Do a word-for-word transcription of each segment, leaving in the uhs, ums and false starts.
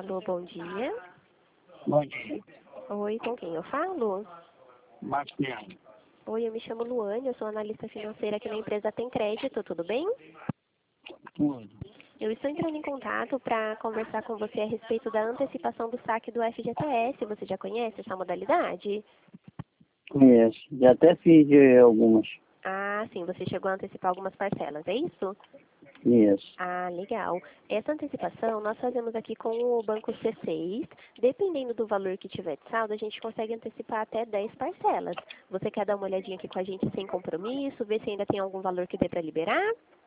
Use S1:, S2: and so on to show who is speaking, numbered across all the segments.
S1: Alô, bom dia.
S2: Bom dia.
S1: Oi, com quem eu falo?
S2: Marciano.
S1: Oi, eu me chamo Luane, eu sou analista financeira aqui na empresa Tem Crédito, tudo bem?
S2: Tudo.
S1: Eu estou entrando em contato para conversar com você a respeito da antecipação do saque do F G T S. Você já conhece essa modalidade?
S2: Conheço. Já até fiz eh, algumas.
S1: Ah, sim, você chegou a antecipar algumas parcelas, é isso?
S2: Isso.
S1: Ah, legal. Essa antecipação nós fazemos aqui com o Banco C seis. Dependendo do valor que tiver de saldo, a gente consegue antecipar até dez parcelas. Você quer dar uma olhadinha aqui com a gente sem compromisso, ver se ainda tem algum valor que dê para liberar?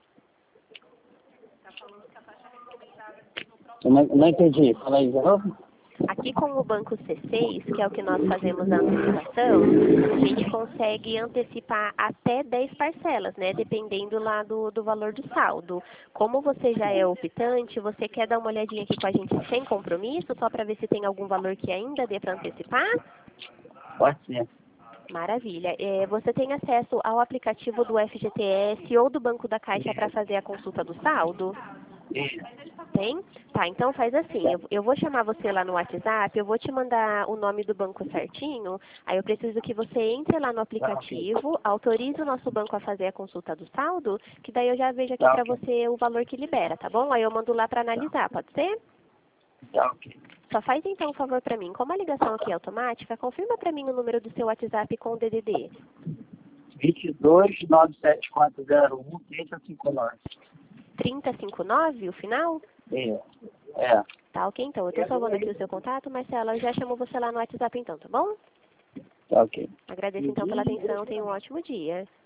S2: Eu não, não entendi. Fala aí de novo.
S1: Aqui com o Banco C seis, que é o que nós fazemos a antecipação, a gente consegue antecipar até dez parcelas, né? Dependendo lá do, do valor do saldo. Como você já é optante, você quer dar uma olhadinha aqui com a gente sem compromisso, só para ver se tem algum valor que ainda dê para antecipar?
S2: Pode ser.
S1: Maravilha. É, você tem acesso ao aplicativo do F G T S ou do Banco da Caixa para fazer a consulta do saldo?
S2: Isso.
S1: Tem? Tá, então faz assim, eu, eu vou chamar você lá no WhatsApp, eu vou te mandar o nome do banco certinho, aí eu preciso que você entre lá no
S2: Tá ok.
S1: aplicativo, autorize o nosso banco a fazer a consulta do saldo, que daí eu já vejo aqui
S2: Tá
S1: para
S2: ok.
S1: você o valor que libera, tá bom? Aí eu mando lá para analisar, pode ser?
S2: Tá ok.
S1: Só faz então um favor para mim, como a ligação aqui é automática, confirma para mim o número do seu WhatsApp com o D D D.
S2: vinte e dois, nove sete quatro zero um, trinta e cinco nove.
S1: trinta e cinquenta e nove, o final?
S2: É. É.
S1: Tá, ok então. Eu tô salvando aqui o seu contato, Marcela, eu já chamo você lá no WhatsApp então, tá bom?
S2: Tá ok.
S1: Agradeço então pela atenção, tenha um ótimo dia.